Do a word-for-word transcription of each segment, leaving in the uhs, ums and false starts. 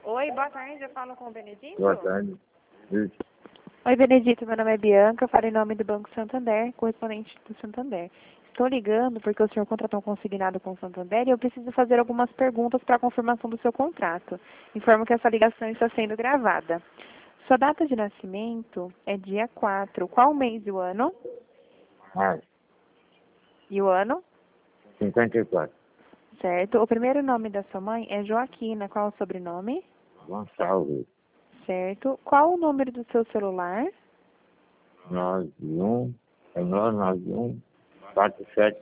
Oi, boa tarde, eu falo com o Benedito? Boa tarde. Isso. Oi, Benedito, meu nome é Bianca, eu falo em nome do Banco Santander, correspondente do Santander. Estou ligando porque o senhor contratou um consignado com o Santander e eu preciso fazer algumas perguntas para a confirmação do seu contrato. Informo que essa ligação está sendo gravada. Sua data de nascimento é dia quatro. Qual o mês e o ano? Ah, E o ano? cinquenta e quatro. Certo. O primeiro nome da sua mãe é Joaquina. Qual o sobrenome? Gonçalves. Certo. Qual o número do seu celular? nove um. É nove nove um. quatro sete.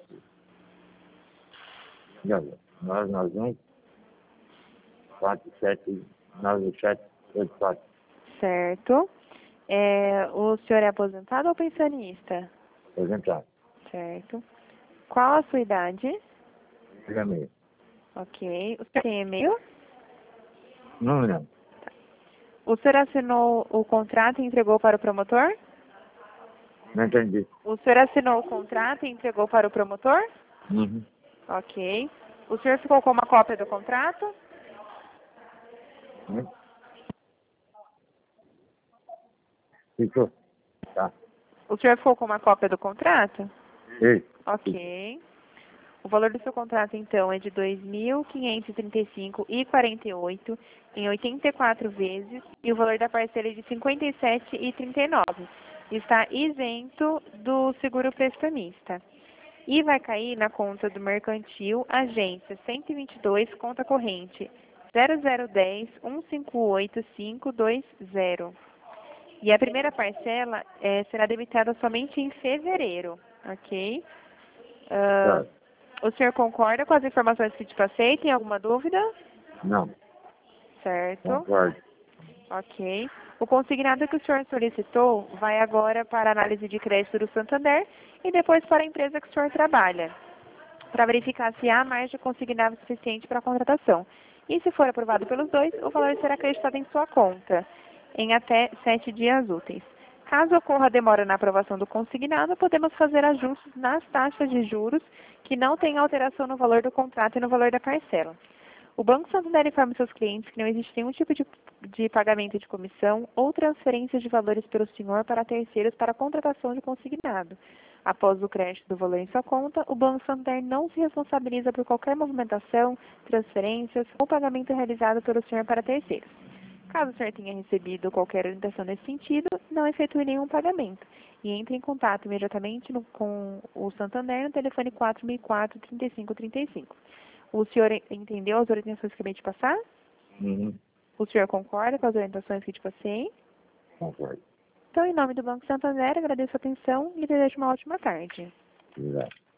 nove nove um. quatro sete. nove sete. oito quatro. Certo. É, o senhor é aposentado ou pensionista? Apresentado. Certo. Qual a sua idade? Primeiro. Ok. O senhor tem e-mail? Não, não. O senhor assinou o contrato e entregou para o promotor? Não entendi. O senhor assinou o contrato e entregou para o promotor? Uhum. Ok. O senhor ficou com uma cópia do contrato? Hum? Ficou? Tá. O senhor ficou com uma cópia do contrato? Isso. Ok. O valor do seu contrato, então, é de dois mil quinhentos e trinta e cinco reais e quarenta e oito centavos em oitenta e quatro vezes e o valor da parcela é de cinquenta e sete reais e trinta e nove centavos. Está isento do seguro prestamista. E vai cair na conta do mercantil, agência cento e vinte e dois, conta corrente zero zero um zero um cinco oito cinco dois zero. E a primeira parcela eh, será debitada somente em fevereiro, ok? Ah, Tá. o senhor concorda com as informações que te passei? Tem alguma dúvida? Não. Certo. Concordo. Ok. O consignado que o senhor solicitou vai agora para a análise de crédito do Santander e depois para a empresa que o senhor trabalha, para verificar se há margem consignado suficiente para a contratação. E se for aprovado pelos dois, o valor será acreditado em sua conta em até sete dias úteis. Caso ocorra demora na aprovação do consignado, podemos fazer ajustes nas taxas de juros que não tenham alteração no valor do contrato e no valor da parcela. O Banco Santander informa seus clientes que não existe nenhum tipo de, de pagamento de comissão ou transferência de valores pelo senhor para terceiros para a contratação de consignado. Após o crédito do valor em sua conta, o Banco Santander não se responsabiliza por qualquer movimentação, transferências ou pagamento realizado pelo senhor para terceiros. Caso o senhor tenha recebido qualquer orientação nesse sentido, não efetue nenhum pagamento e entre em contato imediatamente no, com o Santander no telefone quatro mil e quatro, trinta e cinco trinta e cinco. O senhor entendeu as orientações que acabei de passar? Uhum. O senhor concorda com as orientações que te passei? Concordo. Então, em nome do Banco Santander, agradeço a atenção e desejo uma ótima tarde. Obrigado.